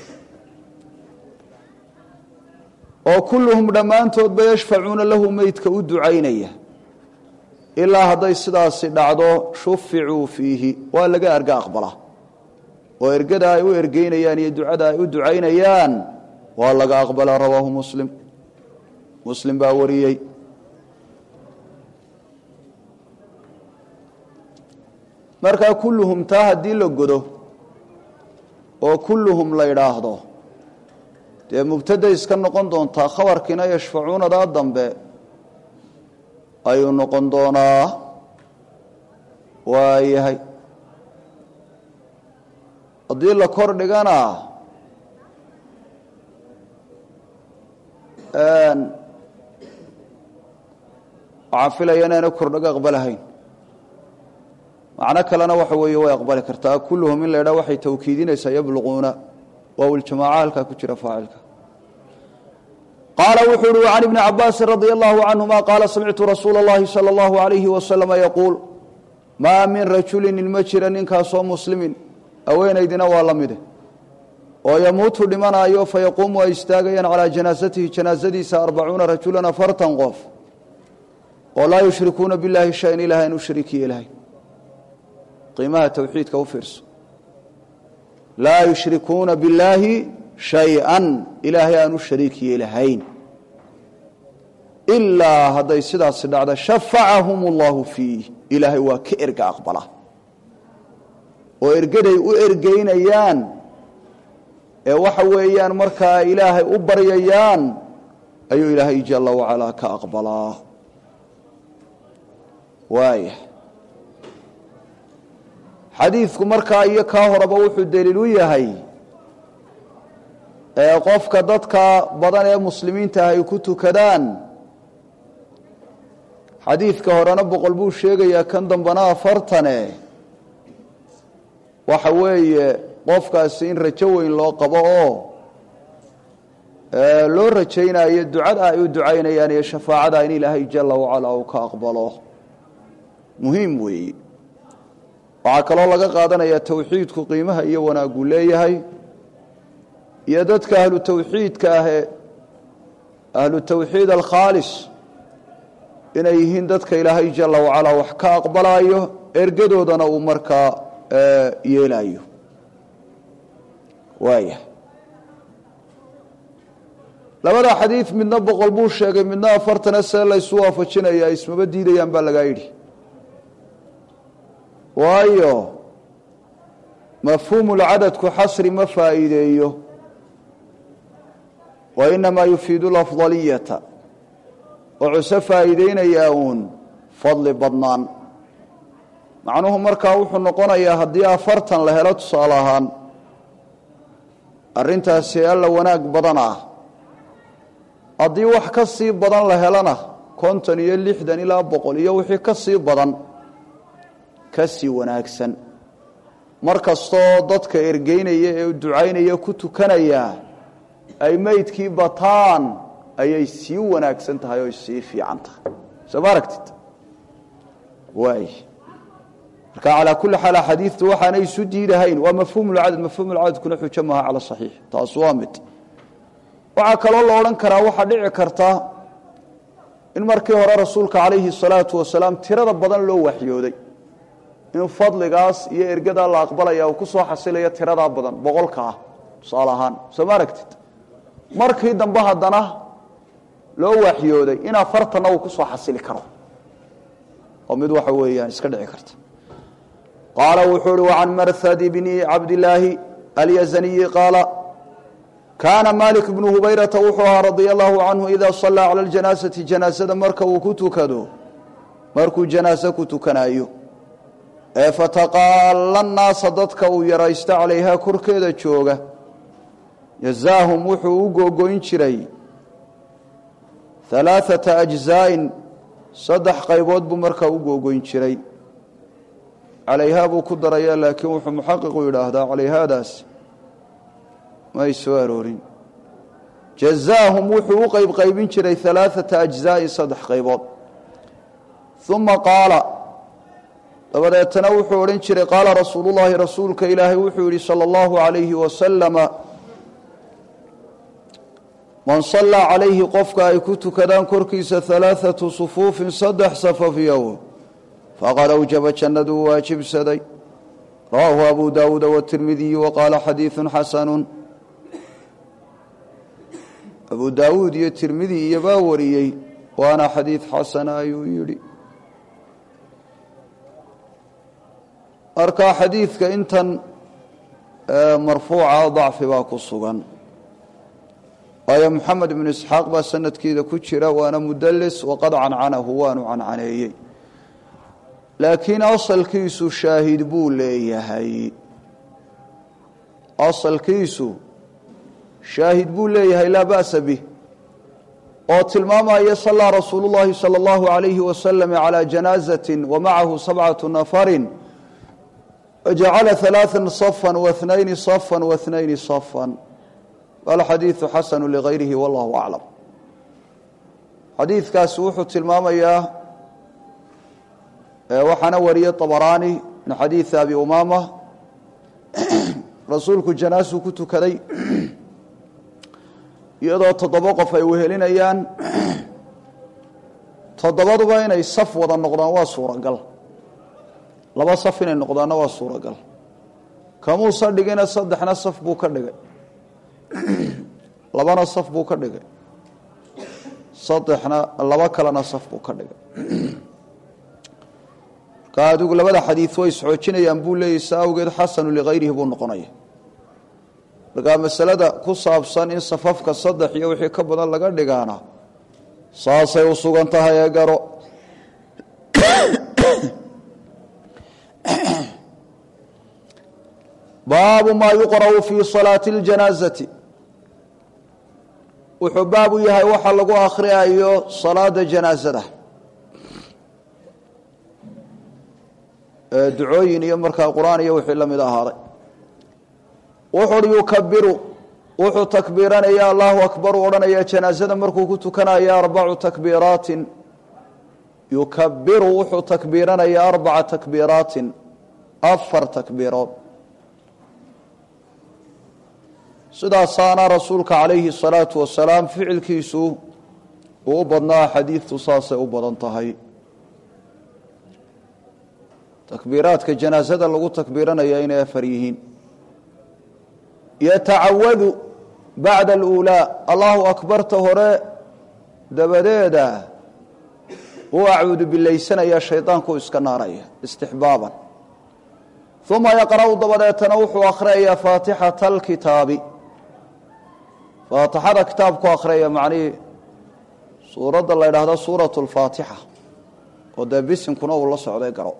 oo kulluhum dhammaantoodba yashfacuuna lahu meydka u ducaynaya ilaa hadday sidaasi dhacdo shuficuu fiihi waa laga erga aqbalaa oo ergada ay u ergeynayaan iyo ducada ay u ducaynayaan waa laga aqbalaa rawaahu muslim muslim baa wariyey markaa kulluhum taa haddii la godo oo kulluhum la idhaahdo dee mubtaday iska noqon doontaa khabarkiina yashfacuunadaa dambe ayuu noqon doonaa waayahay haddii la kor dhigana waxaan filaya inaana kordhaga aqbalahayn macno kalena waxa weeye way aqbali kartaa kulluhum in la idhaha waxay tawkiidinaysaa yabluquuna waawiljamaaca halkaa ku jira faacilka قال وحول عن ابن عباس رضي الله عنهما قال سمعت رسول الله صلى الله عليه وسلم يقول ما من رجل المجر إنكاسو مسلم أوين أيدنا والله ويموت لمن أيوه فيقوم ويستاغيا على جنازته جنازته 40 رجلا فرطا غوف ولا يشركون بالله شيئا إله نشرك إلهي قيمة توحيد كوفرس لا يشركون بالله شيئا إلهي نشرك إلهين إلا هذا يسدع السدع شفعهم الله فيه إلهي وكإرق أقبله وإرقدي وإرقين أيان وحويان مركا إلهي أبريان أي إلهي جل وعلا كأقبله وايه xadiidku markaa iyo kaa horeba wuxuu daliil u yahay qofka dadka badan ee muslimiinta ay ku tukadaan xadiidka horena 100 buu sheegayaa kan dambana 40 waxa weeye qofkaasi in rajo weyn loo qabo oo loo rajaynayo ducada ay u ducaynayaan iyo shafaacada in Ilaahay jalla wa ala uu ka aqbalo muhiim weeye waxa kale laga qaadanaya tawxiidku qiimaha iyo wanaagu leeyahay iyo dadka ahlu tawxiidka ahlu tawxiid al khalis inay yihiin dadka Ilaahay jalla wa ala wax ka aqbalayo ergadoodana uu markaa yeelayo waaya labada xadiis midna 100 buu sheegay midna 40 sano la isoo waafajinaya ismaba diidayaan baa laga yiri waayo مفهوم العدد كحصر مفائديه وإنما يفيد الأفضلية وعسى فائدين ياون فضل بدنان معنوه مركا وحو نقونا يا هديا فرطا لهلا تصالحان أرنتها سيالا وناك بدنا هدي وح كسي بدن لهلنا كونتن يلحدن إلى بقول يوحي كسي بدن كسي وناكسن markastoo dadka ergeynaya ee ducaynaya ku tukanaya ay meydkii bataan ayay si wanaagsan tahay oo si fiican tahay sabaragtid way marka ala kulli hal hadithu waxana isu diidahayn waa mafhum al-adad kuna xujamaha ala sahih taaswamid waxa kale oo la oran karaa waxa dhici karta in markii hore rasuulka kaleeyhi salaatu wasalaam tirada badan loo waxyooday in fadligaas iyo ergada la aqbalaya oo ku soo xasilaya tirada badan 100ka salahan samaragtid markii dambe hadana loo waxyooday in afartana uu ku soo xasili karo oo mid waxa weeyaan iska dhici karta qala wuxuu wa an marthad ibn abdullah al-yazani qala kana malik ibn hubayrah wuxuu radiyallahu anhu idha salla ala al-janazati janazada marka uu ku tukado markuu janaaza ku tukanayo فتقال الناس ضدك ويريست عليها كركيده جوغا جزاهم وحو غوغوين جيري 3 أجزاء صدح قيبود بمركا غوغوين جيري عليها بو كدريا لكن وحو محقق يراهدا عليها داس ما يسوارورين جزاهم وحو قيبين جيري 3 أجزاء صدح قيبود ثم قال dabadeetana wuxuu oran jiray qaala rasuulullaahi rasuulka ilaahay wuxuu yiri sallallahu alayhi wa sallama man salla alayhi qofka ay ku tukadaan korkiisa 3 sufuufin saddex safafiyow faqad awjaba jannadu waajib saday rawahu abu daawud wa tirmidhi wa qala hadithun hasanun abu daawud iyo tirmidhi iyo baa wariyay waana hadith hasan ayuu yiri marka xadiidka intan marfuuca dacfi baa ku sugan waayo maxamed ibn isxaaq baa sanadkiida ku jira waana mudallis waqad cancanahu waanu cancaneeyey laakiin asalkiisu shaahid buu leeyahay asalkiisu shaahid buu leeyahay laa ba'sa bih oo tilmaamaya salla rasuulullaahi sallallahu alayhi wa sallam ala janaazatin wa ma'ahu 7 nafarin وجعل 3 صفا و2 صفا و2 صفا والحديث حسن لغيره والله أعلم xadiidkaasi wuxuu tilmaamayaa waxaana wariyay طabaraani min xadiidi abi umaama rasuulku janaasuu ku tukaday iyadoo 7 qof ay wehelinayaan 7duba inay saf wada noqdaan waa suuragal 2 saf inay noqdaanna waa suuragal kamuusa dhigina 3na saf buu ka dhigay 2na saf buu ka dhigay 3na 2 kalena saf buu ka dhigay kaadigu labada xadiis way isxoojinayaan buu leeyahay saawgeed xasan ligayrihi buu noqonaya marka masalada ku saabsan in safafka 3 iyo wixii ka badan laga dhigaana saasay u sugan tahay ee garo baabu ma yuqra'u fi salaati اljanaazati wuxuu baabu yahay waxa lagu akhriyayo salaada janaazada ducooyin iyo markaa quraan iyo wixii la mid ahaaday wuxuu yukabiru wuxuu takbiiranaya allahu akbar odhanaya janaazada markuu ku tukanayo 4 takbiiraatin yukabiru wuxuu takbiiranaya 4 takbiiraatin 4 takbiirood sidaasaana rasuulka calayhi salaatu wasalaam ficilkiisu uu badnaa xadiidtu saasay u badan tahay takbiiraadka janaazada lagu takbiiranaya inay 4 yihiin yatacawadu bacda aluulaa allahu akbarta hore dabadeeda uu acuudu bilaysanaya shaydaanku iska naaraya istixbaaban uma yaqra'u dabadeetana wuxuu akhriyaya faatixata alkitaabi faatixada kitaabku akhriyaya macnihii suuradda la yidhaahdo suuratu lfaatixa oo dee bisinkuna uu la socday garo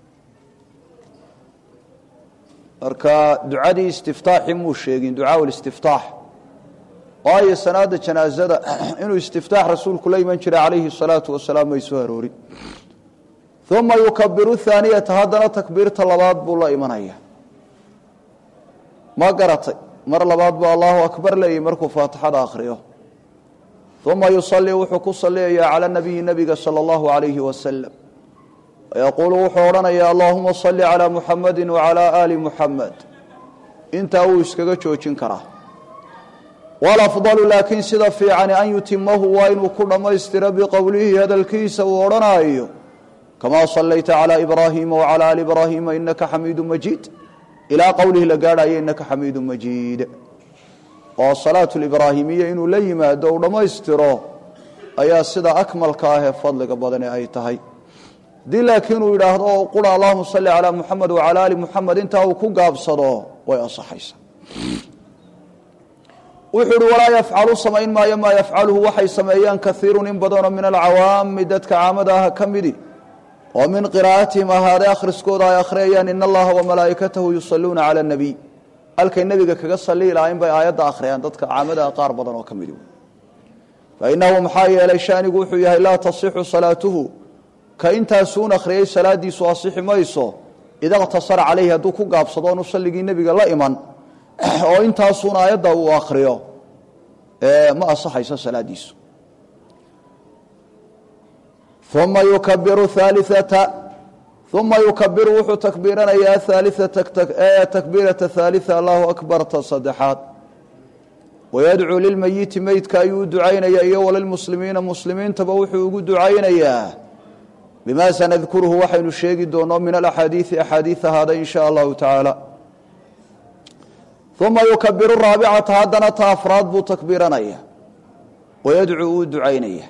marka ducadii istiftaaxi muu sheegin ducaa listiftaax waayo salaada janaazada inuu istiftaax rasuulku la iman jiray calayhi salaatu wasalaam may soo aroorin uma yukabiru haaniyata haddana takbiirta labaad buu la imanaya ma garatay mar labaad buu allahu akbar leeyahy markuu faatixada akhriyo uma yusallii wuxuu ku salliyayaa cala nabiyi nebiga sala allahu calayhi wasalam yaquulu wuxuu odhanayaa allahuma salli calaa muxamadi wacalaa aali muxamed intaa wuu iskaga joojin karaa walafdalu laakiin sida fiicani an yutimahu waa inuu ku dhammaystiro biqowlihi hadalkiisa uu odhanaayo kamaa sallayta calaa ibraahiima wacalaa aali ibraahiima inaka xamiidu majiid ilaa qowlihi la gaadhayo inaka xamiidu majiid oo salaatu libraahimiya inuu la yimaado uu dhammaystiro ayaa sida akmalka ah ee fadliga badane ay tahay haddii laakiin uu yidhaahdo oo qura allahuma salli calaa muxamed wacalaa aali muxamed intaa uu ku gaabsado way ansaxaysa wuxuu uhi walaa yafcalu samayn maayo maa yafcaluhu waxay sameeyaan kaiirun in badanoo min alcawaami dadka caamada ah ka midi oo min qiraa'atihim ahaadee akhriskooda ay akhriyayaan in allaha wamalaa'ikatahu yusalluuna cala اnabiy halkay nebiga kaga salli lahayn bay aayadda akhriyaan dadka caamadaha qaar badan oo ka midi fainahu maxaa yeelay shanigu wuxuu yahay laa tasixu salaatuhu ka intaasuun akhriyey salaadiisu asixi mayso ida اqtasara calayhi hadduu ku gaabsado oonu salligii nebiga la iman oo intaasuun aayadda uu akhriyo ma asaxayso salaadiisu uma yukabiru haaliata uma yukabiru wuxuu takbiiranayaa takbiirata haalia allahu akbarta saddexaad wayadcuu lilmeyiti meydka ayuu u ducaynaya iyo walilmuslimiina muslimiintaba wuxuu ugu ducaynayaa bima sanadkuruhu waxaynu sheegi doonno min alaxaadiii axaadiid ahaada in sha allahu tacaala uma yukabiru raabicata haddana ta afraad buu takbiiranaya wayadcuu wuu ducaynaya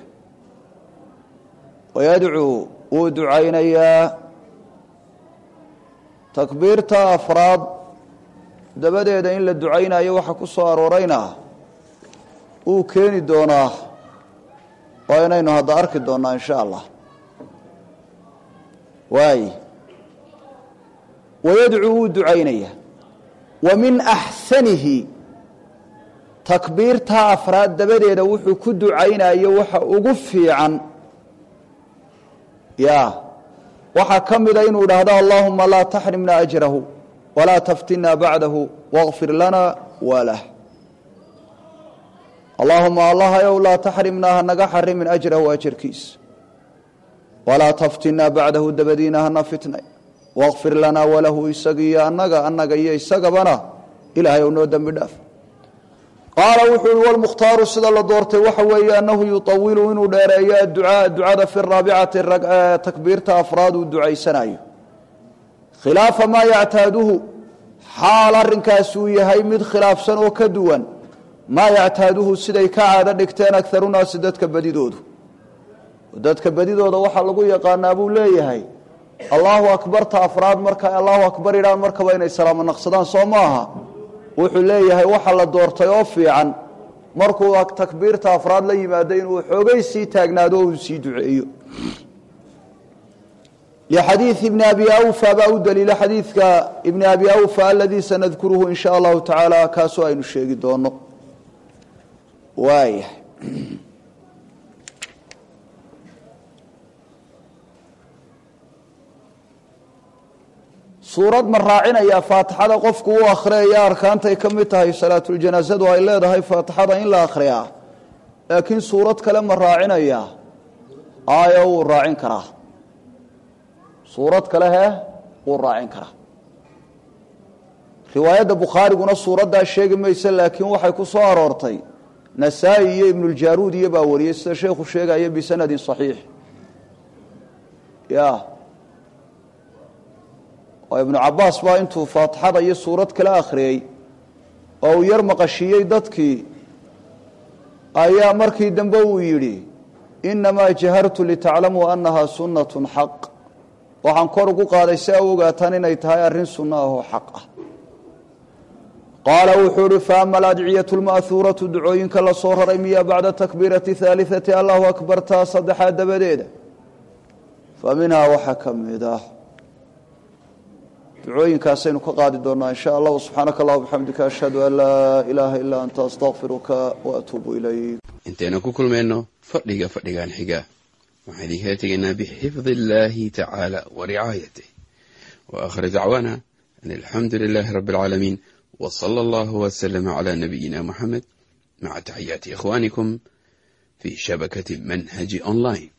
wayadcuu wuu ducaynayaa takbiirta afraad dabadeeda in la ducaynayo waxa ku soo aroorayna wuu keeni doonaa waa inaynu hadda arki doonnaa in sha allah waay wayadcuu wuu ducaynaya wa min axsanihi takbiirtaa afraad dabadeeda wuxuu ku ducaynayo waxa ugu fiican ya waxaa ka mida inuu idhaahdo allahuma laa taxrimna ajrahu walaa taftinna bacdahu wاغfir lana walah allahuma allahayow laa taxrimnaa hanaga xarimin ajrahu ajarkiis walaa taftinaa bacdahu dabadiina hana fitnay waqfir lanaa walahu isagiiyo annaga iyo isagabana ilaahay ou noo dembi dhaaf qaala wuxuu yihi walmukhtaaru sida la doortay waxa weeye annahu yutawilu inuu dheereeyo adducaa ducada fi raabicati takbiirta afraad uu ducaysanayo khilaafa maa yactaaduhu xaal arrinkaas uu yahay mid khilaafsan oo ka duwan maa yactaaduhu siday ka caado dhigteen agarunaasi dadka badidooda waxaa lagu yaqaanaa buu leeyahay allahu akbarta afraad marka allahu akbar idhaan markaba inay salaamo naqsadaan soo maaha wuxuu leeyahay waxa la doortay oo fiican markuu takbiirta afraad la yimaado inuu xoogay sii taagnaado oo uu sii duceeyo لxadiiث ibn abi awfa baa u daliila xadiidka ibn abi awfa aladii sanadkuruhu in shaء allahu taعaalى kaasoo aynu sheegi doono waaya suurad ma raacinaya faatixada qofku u akhriyaya arkaantay ka mid tahay salaatuljanaaزadu ay leedahay faatixada in la akhriyaa laakiin suurad kale ma raacinaya aaya wuu raacin karaa suurad kale wuu raacin karaa riwaayadda bukhaariguna suuraddaa sheegi maysa laakiin waxay ku soo aroortay nasaa-i iyo ibnuljaruud iyo baa wariyey sida sheekhu sheegaya bisanadin صaxiix ya oo ibnu cabaas baa intuu faatixada iyo suurad kale akhriyey oo uu yar maqashiiyey dadkii ayaa markii dambe uu yidhi inamaa jahartu litaclamuu annaha sunnat xaq waxaan kor ugu qaaday si a u ogaataan inay tahay arrin sunno ah oo xaq ah qaala wuxuu ihi faama aladciyatu lma'huuratu ducooyinka la soo raray miya bacda takbiirati haaliثati allahu akbartaa saddexaad dabadeeda fa minhaa waxaa ka mid ah ducooyinkaasaynu ka qaadi doonaa in sha allah subxaanaka allah bxamdika ashhadu an laa ilaaha ilaa anta astaqfiruka waatuubu ilayk intaynu ku kulmayno fadhigan xiga waxaan idinkala tegaynaa bixifdi illaahi tacaala wa ricaayatih wa aakhir dacwaana an alxamdu lilaahi rabbi alcaalamiin wa sala allahu wasalama calaa nabiyina muxamed maca taxiyaati ikhwaanikum fii shabakati manhaji online